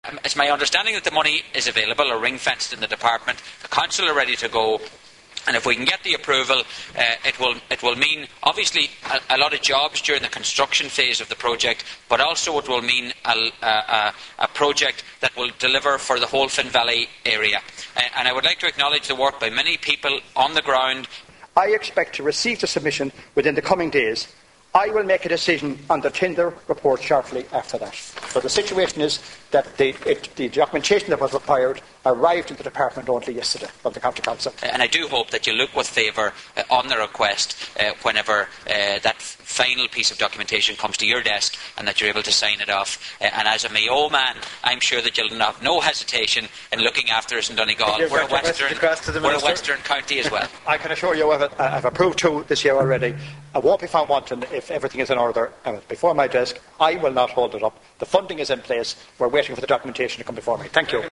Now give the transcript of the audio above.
It's my understanding that the money is available or ring-fenced in the department. The council are ready to go. And if we can get the approval, it will mean, obviously, a lot of jobs during the construction phase of the project, but also it will mean a project that will deliver for the whole Finn Valley area. And I would like to acknowledge the work by many people on the ground. I expect to receive the submission within the coming days. I will make a decision on the tender report shortly after that. So the situation is that the documentation that was required arrived in the department only yesterday from the County Council. And I do hope that you look with favour on the request whenever that final piece of documentation comes to your desk and that you're able to sign it off. And as a Mayo man, I'm sure that you'll have no hesitation in looking after us in Donegal. We're a Western county as well. I can assure you I've approved 2 this year already. I won't be found wanting if everything is in order. Before my desk, I will not hold it up. The funding is in place. We're waiting for the documentation to come before me. Thank you.